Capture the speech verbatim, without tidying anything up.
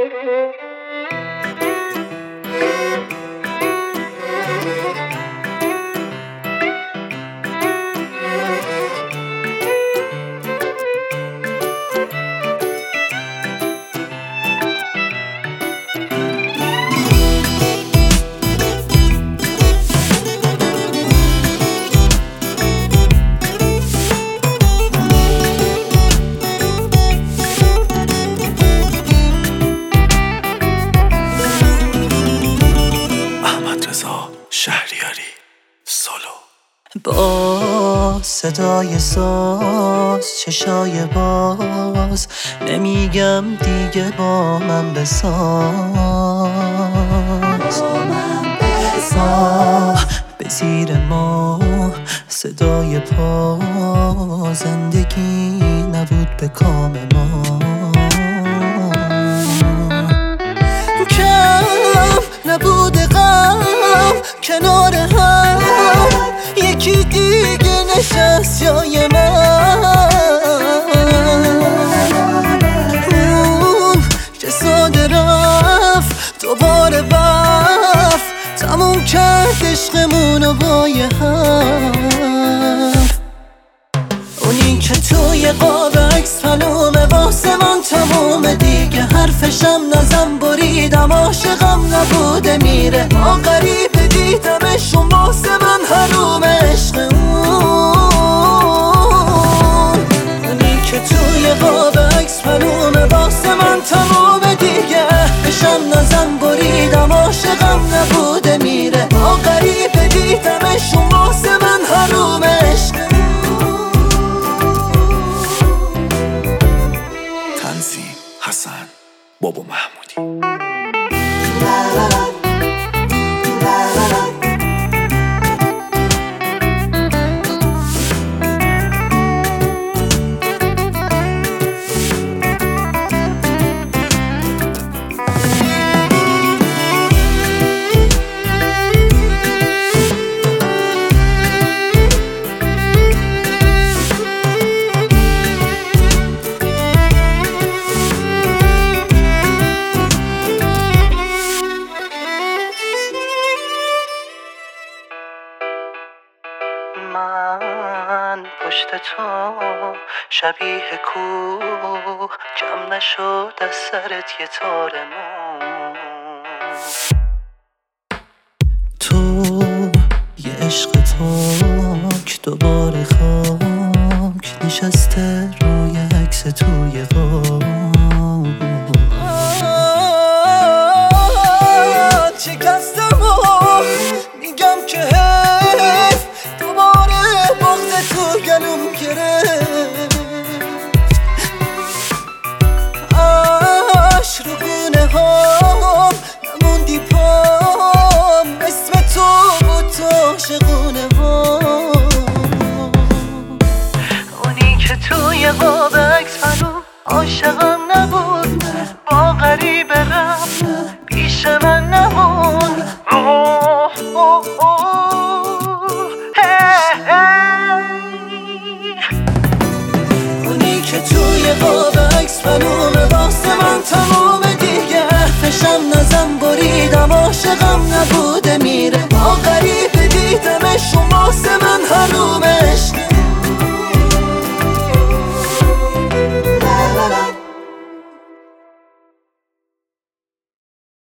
شهریاری سولو. با صدای ساز چشای باز نمیگم دیگه با من بساز، آه به زیر ما صدای پا زندگی نبود به کام ما، کم نبود غم کنار هم یکی دیگه نشست جای من، اون که ساده رفت دوباره بفت تموم کرد عشقمونو با یه هم، اونی که توی قاب عکس معلومه واسه من تمومه دیگه، حرفشم نزن بریدم عاشقم نبوده میره، ما غریبه دیدمشون واسه من حروم عشق اون، اونی که توی قاب عکس معلومه واسه من تمومه دیگه، حرفشم نزن بریدم عاشقم نبوده میره، ما غریبه دیدمشون واسه من حروم عشق اون. تنظیم حسن بابا محمودی. من پشت تو شبیه کوه کم نشد از سرت یه تار مو، تو یه عشق تاک دوباره خاک نشسته روی عکس توی غار، شکستم و میگم که حیف دوباره بغض تو گلوم گرفت، عشق رو گونه هام نموندی پام، اسم تو بود تو عاشقونه هام، اونی که توی قاب عکس معلوم عاشقم نبود با غریبه رفت پیش من